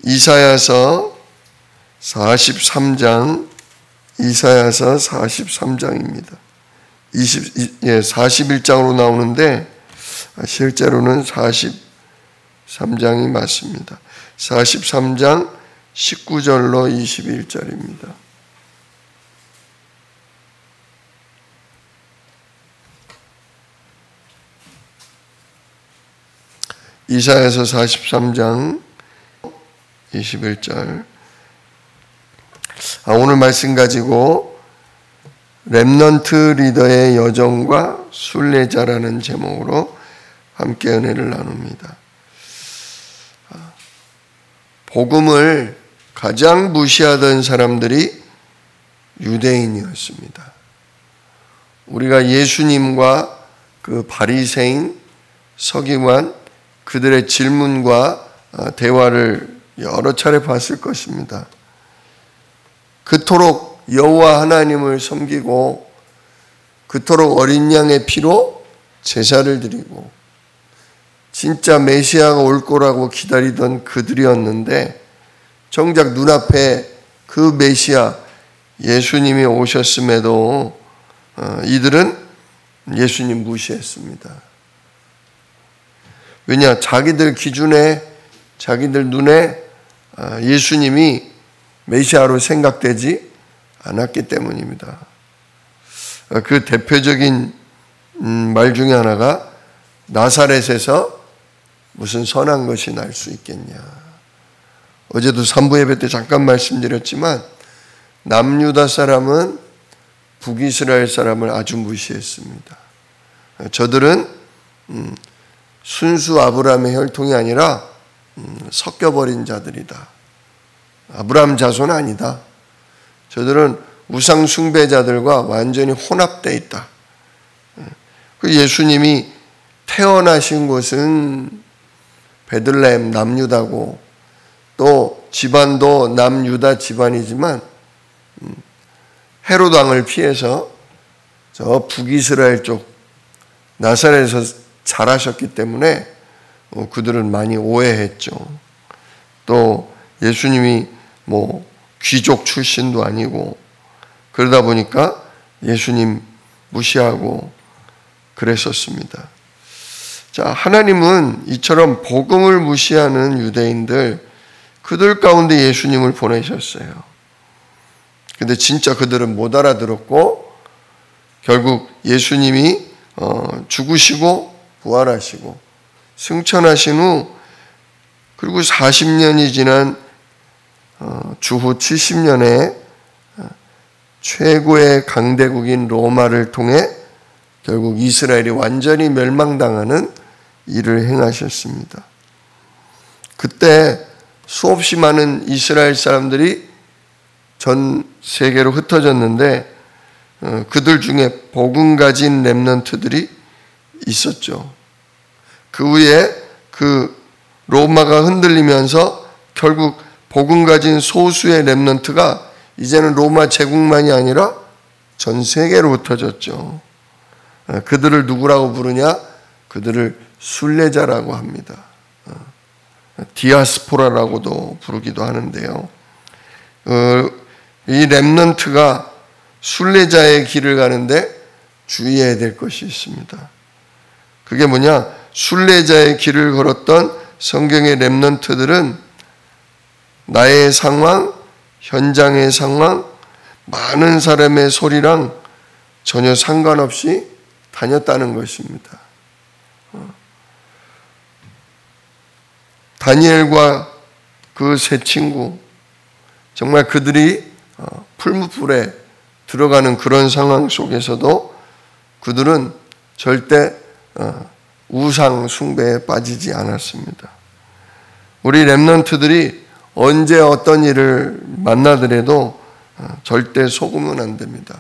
이사야서 43장, 이사야서 43장입니다. 41장으로 나오는데 실제로는 43장이 맞습니다. 43장 19절로 21절입니다. 이사야서 43장 21절. 오늘 말씀 가지고 렘넌트 리더의 여정과 순례자라는 제목으로 함께 은혜를 나눕니다. 복음을 가장 무시하던 사람들이 유대인이었습니다. 우리가 예수님과 그 바리새인, 서기관, 그들의 질문과 대화를 여러 차례 봤을 것입니다. 그토록 여호와 하나님을 섬기고 그토록 어린 양의 피로 제사를 드리고 진짜 메시아가 올 거라고 기다리던 그들이었는데 정작 눈앞에 그 메시아 예수님이 오셨음에도 이들은 예수님 무시했습니다. 왜냐? 자기들 기준에, 자기들 눈에 예수님이 메시아로 생각되지 않았기 때문입니다. 그 대표적인 말 중에 하나가 나사렛에서 무슨 선한 것이 날 수 있겠냐. 어제도 3부 예배 때 잠깐 말씀드렸지만 남유다 사람은 북이스라엘 사람을 아주 무시했습니다. 저들은 순수 아브라함의 혈통이 아니라 섞여버린 자들이다. 아브라함 자손 아니다. 저들은 우상 숭배자들과 완전히 혼합되어 있다. 그 예수님이 태어나신 곳은 베들레헴 남유다고 또 집안도 남유다 집안이지만 헤롯 왕을 피해서 저 북이스라엘 쪽 나사렛에서 자라셨기 때문에 그들은 많이 오해했죠. 또 예수님이 귀족 출신도 아니고 그러다 보니까 예수님 무시하고 그랬었습니다. 자, 하나님은 이처럼 복음을 무시하는 유대인들, 그들 가운데 예수님을 보내셨어요. 근데 진짜 그들은 못 알아들었고 결국 예수님이 죽으시고 부활하시고 승천하신 후 그리고 40년이 지난 주후 70년에 최고의 강대국인 로마를 통해 결국 이스라엘이 완전히 멸망당하는 일을 행하셨습니다. 그때 수없이 많은 이스라엘 사람들이 전 세계로 흩어졌는데 그들 중에 복음 가진 렘넌트들이 있었죠. 그 후에 그 로마가 흔들리면서 결국 복음 가진 소수의 렘넌트가 이제는 로마 제국만이 아니라 전 세계로 흩어졌죠. 그들을 누구라고 부르냐? 그들을 순례자라고 합니다. 디아스포라라고도 부르기도 하는데요. 이 렘넌트가 순례자의 길을 가는데 주의해야 될 것이 있습니다. 그게 뭐냐? 순례자의 길을 걸었던 성경의 렘넌트들은 나의 상황, 현장의 상황, 많은 사람의 소리랑 전혀 상관없이 다녔다는 것입니다. 다니엘과 그 세 친구, 정말 그들이 풀무불에 들어가는 그런 상황 속에서도 그들은 절대 우상 숭배에 빠지지 않았습니다. 우리 렘넌트들이 언제 어떤 일을 만나더라도 절대 속으면 안 됩니다.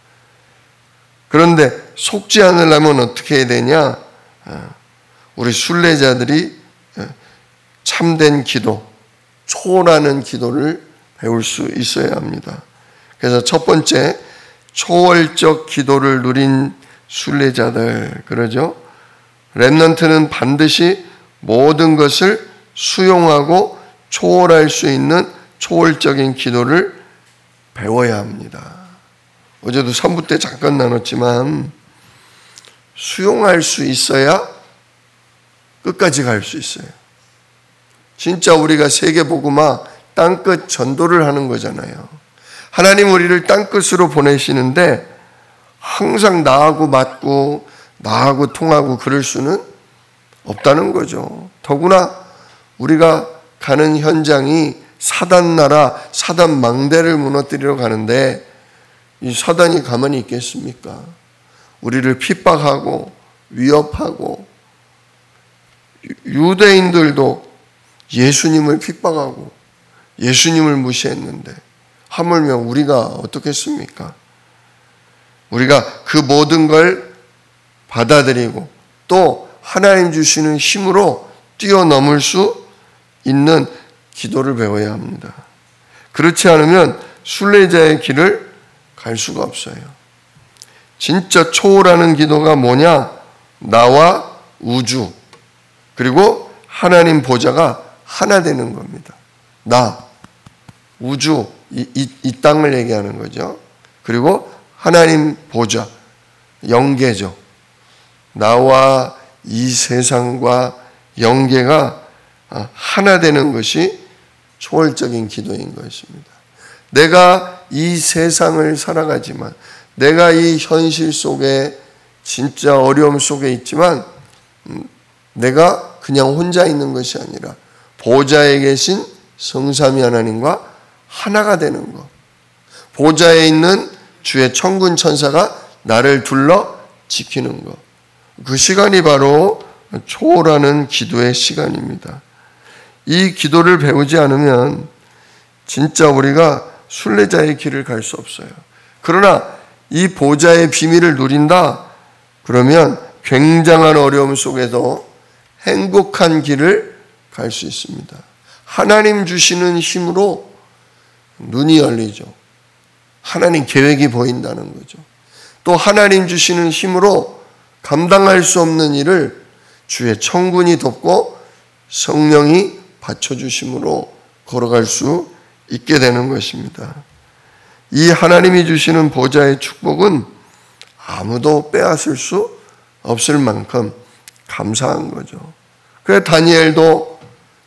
그런데 속지 않으려면 어떻게 해야 되냐? 우리 순례자들이 참된 기도, 초라는 기도를 배울 수 있어야 합니다. 그래서 첫 번째, 초월적 기도를 누린 순례자들, 그러죠? 렘넌트는 반드시 모든 것을 수용하고 초월할 수 있는 초월적인 기도를 배워야 합니다. 어제도 3부 때 잠깐 나눴지만 수용할 수 있어야 끝까지 갈 수 있어요. 진짜 우리가 세계복음화 땅끝 전도를 하는 거잖아요. 하나님 우리를 땅끝으로 보내시는데 항상 나하고 맞고 나하고 통하고 그럴 수는 없다는 거죠. 더구나 우리가 가는 현장이 사단 나라, 사단 망대를 무너뜨리러 가는데 이 사단이 가만히 있겠습니까? 우리를 핍박하고 위협하고 유대인들도 예수님을 핍박하고 예수님을 무시했는데 하물며 우리가 어떻겠습니까? 우리가 그 모든 걸 받아들이고 또 하나님 주시는 힘으로 뛰어넘을 수 있는 기도를 배워야 합니다. 그렇지 않으면 순례자의 길을 갈 수가 없어요. 진짜 초월하는 기도가 뭐냐? 나와 우주 그리고 하나님 보좌가 하나 되는 겁니다. 나, 우주, 이 땅을 얘기하는 거죠. 그리고 하나님 보좌, 영계죠. 나와 이 세상과 영계가 하나 되는 것이 초월적인 기도인 것입니다. 내가 이 세상을 살아가지만 내가 이 현실 속에 진짜 어려움 속에 있지만 내가 그냥 혼자 있는 것이 아니라 보좌에 계신 성삼위 하나님과 하나가 되는 것. 보좌에 있는 주의 천군 천사가 나를 둘러 지키는 것. 그 시간이 바로 초월하는 기도의 시간입니다. 이 기도를 배우지 않으면 진짜 우리가 순례자의 길을 갈 수 없어요. 그러나 이 보좌의 비밀을 누린다 그러면 굉장한 어려움 속에도 행복한 길을 갈 수 있습니다. 하나님 주시는 힘으로 눈이 열리죠. 하나님 계획이 보인다는 거죠. 또 하나님 주시는 힘으로 감당할 수 없는 일을 주의 천군이 돕고 성령이 받쳐주심으로 걸어갈 수 있게 되는 것입니다. 이 하나님이 주시는 보좌의 축복은 아무도 빼앗을 수 없을 만큼 감사한 거죠. 그래서 다니엘도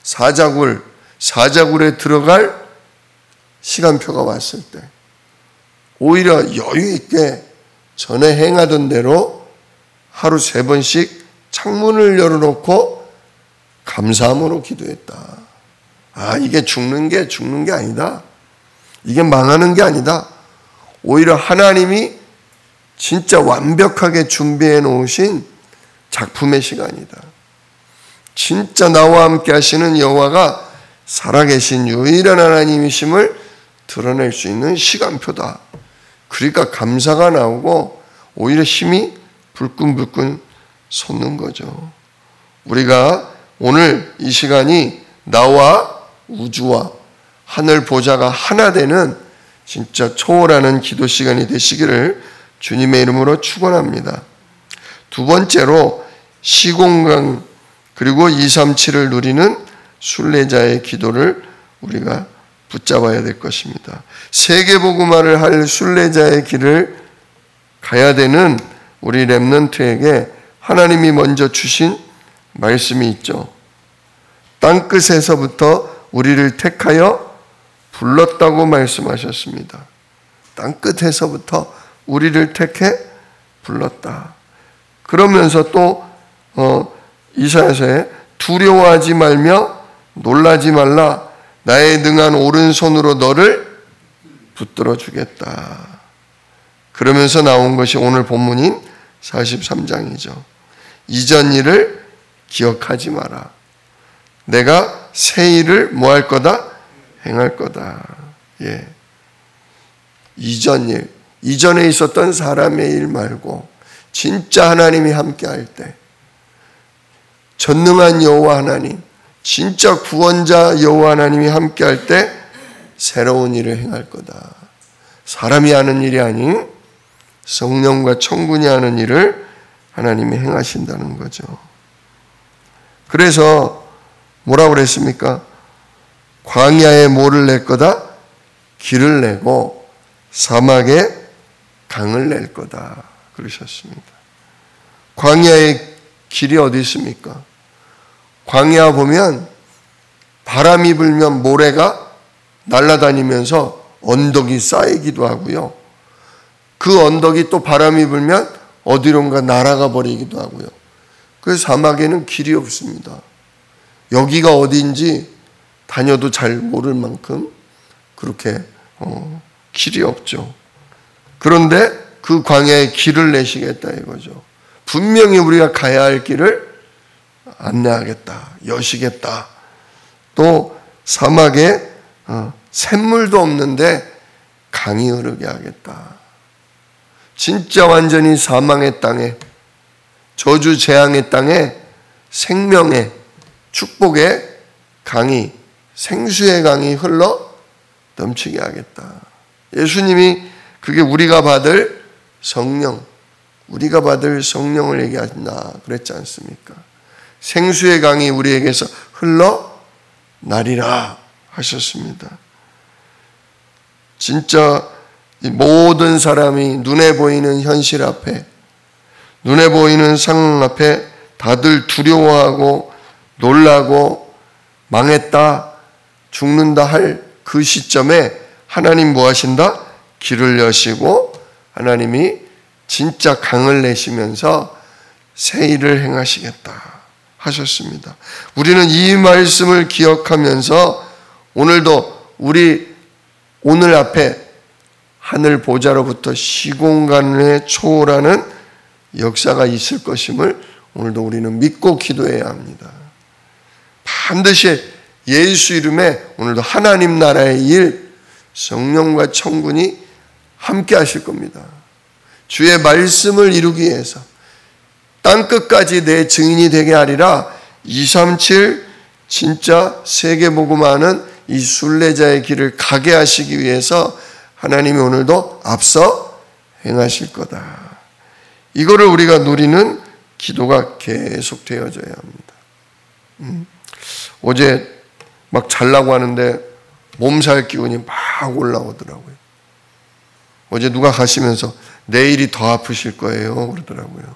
사자굴에 들어갈 시간표가 왔을 때 오히려 여유 있게 전에 행하던 대로 하루 3번씩 창문을 열어놓고 감사함으로 기도했다. 이게 죽는 게 아니다. 이게 망하는 게 아니다. 오히려 하나님이 진짜 완벽하게 준비해 놓으신 작품의 시간이다. 진짜 나와 함께 하시는 여호와가 살아계신 유일한 하나님이심을 드러낼 수 있는 시간표다. 그러니까 감사가 나오고 오히려 힘이 불끈불끈 솟는 거죠. 우리가 오늘 이 시간이 나와 우주와 하늘 보좌가 하나 되는 진짜 초월하는 기도 시간이 되시기를 주님의 이름으로 축원합니다. 두 번째로 시공간 그리고 237을 누리는 순례자의 기도를 우리가 붙잡아야 될 것입니다. 세계복음화를 할 순례자의 길을 가야 되는 우리 렘넌트에게 하나님이 먼저 주신 말씀이 있죠. 땅끝에서부터 우리를 택하여 불렀다고 말씀하셨습니다. 땅끝에서부터 우리를 택해 불렀다. 그러면서 또 이사야서에 두려워하지 말며 놀라지 말라. 나의 능한 오른손으로 너를 붙들어 주겠다. 그러면서 나온 것이 오늘 본문인 43장이죠. 이전 일을 기억하지 마라. 내가 새 일을 뭐 할 거다? 행할 거다. 예. 이전 일, 이전에 있었던 사람의 일 말고 진짜 하나님이 함께 할 때 전능한 여호와 하나님, 진짜 구원자 여호와 하나님이 함께 할 때 새로운 일을 행할 거다. 사람이 하는 일이 아닌 성령과 천군이 하는 일을 하나님이 행하신다는 거죠. 그래서 뭐라고 그랬습니까? 광야에 뭐를 낼 거다? 길을 내고 사막에 강을 낼 거다 그러셨습니다. 광야의 길이 어디 있습니까? 광야 보면 바람이 불면 모래가 날아다니면서 언덕이 쌓이기도 하고요. 그 언덕이 또 바람이 불면 어디론가 날아가 버리기도 하고요. 그래서 사막에는 길이 없습니다. 여기가 어디인지 다녀도 잘 모를 만큼 그렇게 길이 없죠. 그런데 그 광야에 길을 내시겠다 이거죠. 분명히 우리가 가야 할 길을 안내하겠다, 여시겠다. 또 사막에 샘물도 없는데 강이 흐르게 하겠다. 진짜 완전히 사망의 땅에, 저주 재앙의 땅에 생명의 축복의 강이, 생수의 강이 흘러 넘치게 하겠다. 예수님이 그게 우리가 받을 성령, 우리가 받을 성령을 얘기한다 그랬지 않습니까? 생수의 강이 우리에게서 흘러 나리라 하셨습니다. 진짜 모든 사람이 눈에 보이는 현실 앞에, 눈에 보이는 상황 앞에 다들 두려워하고 놀라고 망했다, 죽는다 할 그 시점에 하나님 뭐 하신다? 길을 여시고 하나님이 진짜 강을 내시면서 새 일을 행하시겠다 하셨습니다. 우리는 이 말씀을 기억하면서 오늘도 우리 오늘 앞에 하늘 보좌로부터 시공간을 초월하는 역사가 있을 것임을 오늘도 우리는 믿고 기도해야 합니다. 반드시 예수 이름에 오늘도 하나님 나라의 일, 성령과 천군이 함께 하실 겁니다. 주의 말씀을 이루기 위해서 땅끝까지 내 증인이 되게 하리라. 237 진짜 세계복음화하는 이 순례자의 길을 가게 하시기 위해서 하나님이 오늘도 앞서 행하실 거다. 이거를 우리가 누리는 기도가 계속 되어져야 합니다. 어제 막 자려고 하는데 몸살 기운이 막 올라오더라고요. 어제 누가 가시면서 내일이 더 아프실 거예요 그러더라고요.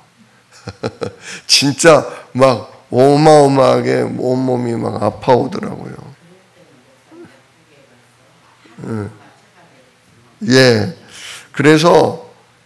진짜 막 어마어마하게 온몸이 막 아파오더라고요. 예. 그래서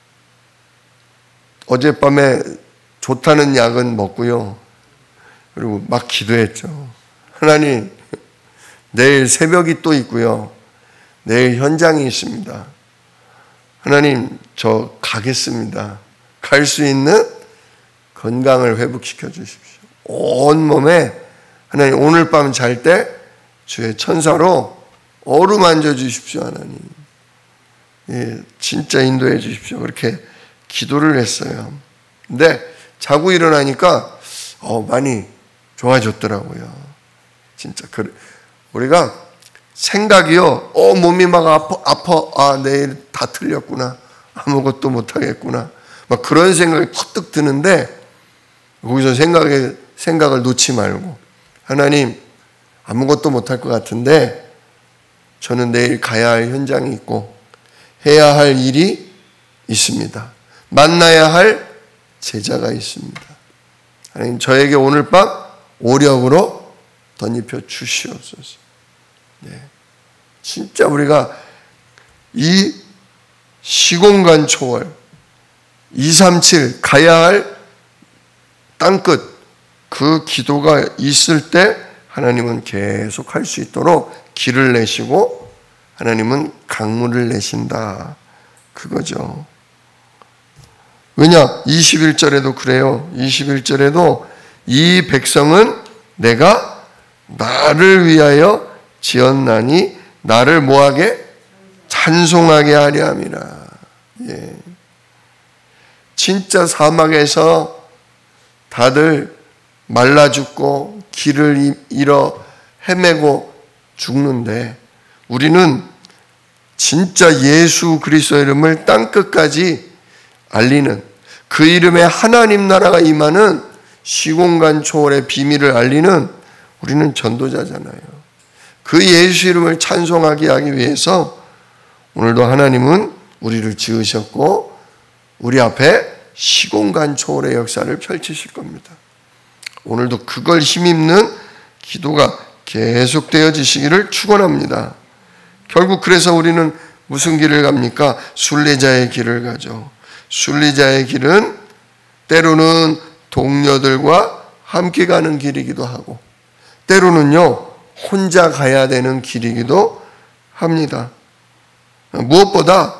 어젯밤에 좋다는 약은 먹고요. 그리고 막 기도했죠. 하나님, 내일 새벽이 또 있고요. 내일 현장이 있습니다. 하나님, 저 가겠습니다. 갈 수 있는 건강을 회복시켜 주십시오. 온몸에 하나님 오늘 밤 잘 때 주의 천사로 어루만져 주십시오. 하나님. 예, 진짜 인도해 주십시오. 그렇게 기도를 했어요. 근데 자고 일어나니까 많이 좋아졌더라고요. 진짜 우리가 생각이요. 몸이 막 아파. 내일 다 틀렸구나. 아무것도 못 하겠구나. 막 그런 생각이 퍼뜩 드는데 거기서 생각을 놓지 말고 하나님 아무것도 못할 것 같은데 저는 내일 가야 할 현장이 있고 해야 할 일이 있습니다. 만나야 할 제자가 있습니다. 하나님 저에게 오늘 밤 오력으로 덧입혀 주시옵소서. 네. 진짜 우리가 이 시공간 초월 237 가야 할 땅끝 그 기도가 있을 때 하나님은 계속 할 수 있도록 길을 내시고 하나님은 강물을 내신다. 그거죠. 왜냐? 21절에도 그래요. 21절에도 이 백성은 내가 나를 위하여 지었나니 나를 뭐하게? 찬송하게 하려 함이라. 예. 진짜 사막에서 다들 말라 죽고 길을 잃어 헤매고 죽는데 우리는 진짜 예수 그리스도 이름을 땅끝까지 알리는 그 이름에 하나님 나라가 임하는 시공간 초월의 비밀을 알리는 우리는 전도자잖아요. 그 예수 이름을 찬송하게 하기 위해서 오늘도 하나님은 우리를 지으셨고 우리 앞에 시공간 초월의 역사를 펼치실 겁니다. 오늘도 그걸 힘입는 기도가 계속되어지시기를 축원합니다. 결국 그래서 우리는 무슨 길을 갑니까? 순례자의 길을 가죠. 순례자의 길은 때로는 동료들과 함께 가는 길이기도 하고 때로는요 혼자 가야 되는 길이기도 합니다. 무엇보다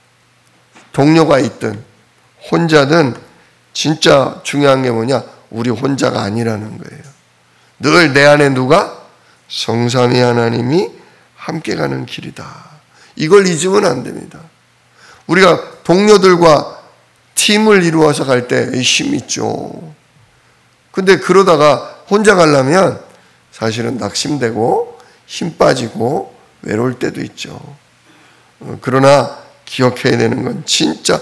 동료가 있든 혼자든 진짜 중요한 게 뭐냐? 우리 혼자가 아니라는 거예요. 늘 내 안에 누가? 성삼위 하나님이 함께 가는 길이다. 이걸 잊으면 안 됩니다. 우리가 동료들과 팀을 이루어서 갈 때 힘 있죠. 근데 그러다가 혼자 가려면 사실은 낙심되고 힘 빠지고 외로울 때도 있죠. 그러나 기억해야 되는 건 진짜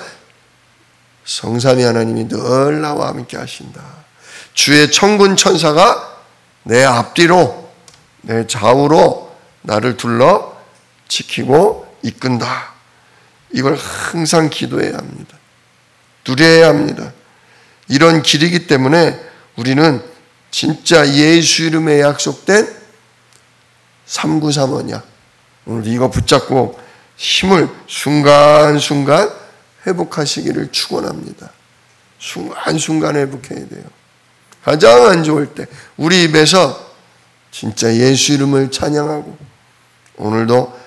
성삼위 하나님이 늘 나와 함께 하신다. 주의 천군 천사가 내 앞뒤로 내 좌우로 나를 둘러 지키고 이끈다. 이걸 항상 기도해야 합니다. 누려야 합니다. 이런 길이기 때문에 우리는 진짜 예수 이름에 약속된 393원이야. 오늘 이거 붙잡고 힘을 순간순간 회복하시기를 축원합니다. 순간순간 회복해야 돼요. 가장 안 좋을 때 우리 입에서 진짜 예수 이름을 찬양하고 오늘도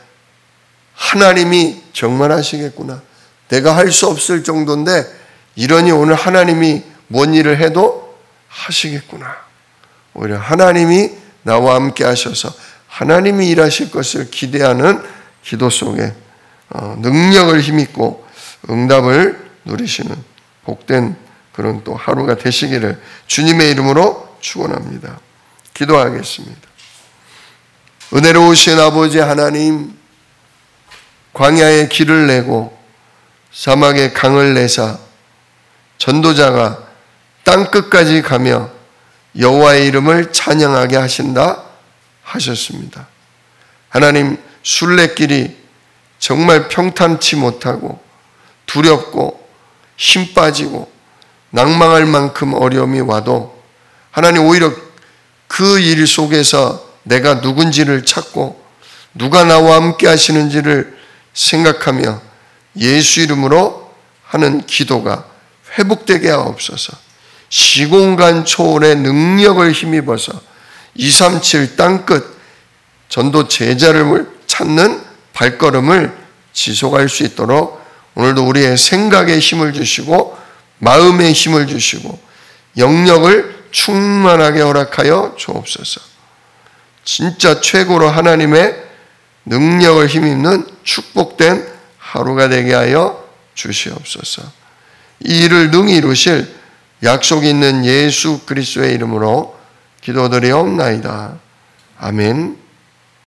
하나님이 정말 하시겠구나. 내가 할 수 없을 정도인데 이러니 오늘 하나님이 뭔 일을 해도 하시겠구나. 오히려 하나님이 나와 함께 하셔서 하나님이 일하실 것을 기대하는 기도 속에 능력을 힘입고 응답을 누리시는 복된 그런 또 하루가 되시기를 주님의 이름으로 축원합니다. 기도하겠습니다. 은혜로우신 아버지 하나님, 광야에 길을 내고 사막에 강을 내사 전도자가 땅끝까지 가며 여호와의 이름을 찬양하게 하신다 하셨습니다. 하나님, 순례길이 정말 평탄치 못하고 두렵고 힘 빠지고 낭망할 만큼 어려움이 와도 하나님 오히려 그 일 속에서 내가 누군지를 찾고 누가 나와 함께 하시는지를 생각하며 예수 이름으로 하는 기도가 회복되게 하옵소서. 시공간 초월의 능력을 힘입어서 237 땅끝 전도 제자를 찾는 발걸음을 지속할 수 있도록 오늘도 우리의 생각에 힘을 주시고 마음에 힘을 주시고 영역을 충만하게 허락하여 주옵소서. 진짜 최고로 하나님의 능력을 힘입는 축복된 하루가 되게 하여 주시옵소서. 이 일을 능히 이루실 약속이 있는 예수 그리스도의 이름으로 기도드리옵나이다. 아멘.